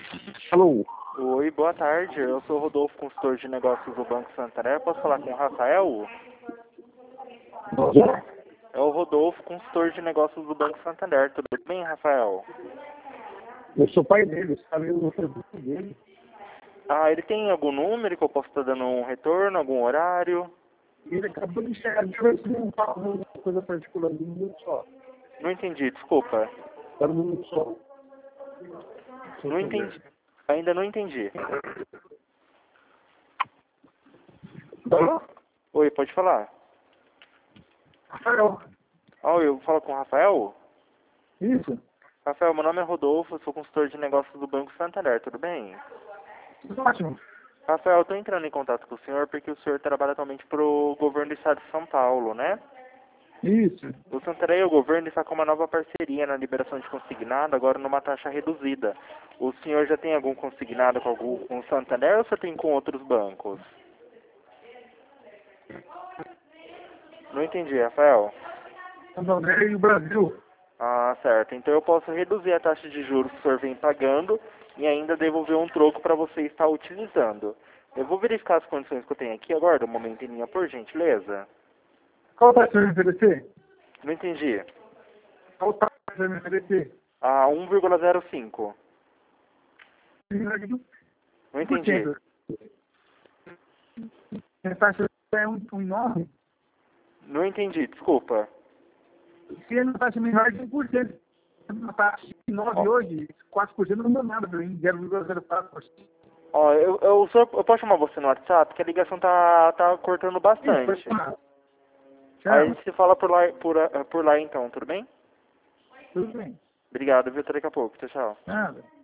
Alô? Oi, boa tarde. Eu sou o Rodolfo, consultor de negócios do Banco Santander. Posso falar com o Rafael? É o Rodolfo, consultor de negócios do Banco Santander. Tudo bem, Rafael? Eu sou pai dele, sabe? Eu sou filho dele. Ah, ele tem algum número que eu posso estar dando um retorno, algum horário? Ele acabou de chegar, deixa eu ver se não tá uma coisa particular de um minuto só. Não entendi, desculpa. Para um minuto só. Não entendi. Ainda não entendi. Alô? Oi, pode falar. Rafael. Oh, eu falo com o Rafael? Isso? Rafael, meu nome é Rodolfo, eu sou consultor de negócios do Banco Santander, tudo bem? Tudo ótimo. Rafael, eu estou entrando em contato com o senhor porque o senhor trabalha atualmente para o governo do estado de São Paulo, né? Isso. O Santander e o governo está com uma nova parceria na liberação de consignado, agora numa taxa reduzida. O senhor já tem algum consignado com o Santander ou você tem com outros bancos? Não entendi, Rafael. Santander e o Brasil. Ah, certo. Então eu posso reduzir a taxa de juros que o senhor vem pagando e ainda devolver um troco para você estar utilizando. Eu vou verificar as condições que eu tenho aqui. Aguarda um momento em linha, por gentileza. Qual taxa você vai me oferecer? Não entendi. Qual taxa você vai me oferecer? Ah, 1,05. Não entendi. 1%. A taxa é um enorme. Não entendi, desculpa. Se é uma taxa menor de 1%. Uma taxa de 9 hoje, 4% não dá nada para mim, 0,04%. Ó, eu posso chamar você no WhatsApp, porque a ligação tá cortando bastante. Aí a gente se fala por lá então, tudo bem? Tudo bem. Obrigado, viu? Até daqui a pouco. Tchau, tchau. Nada.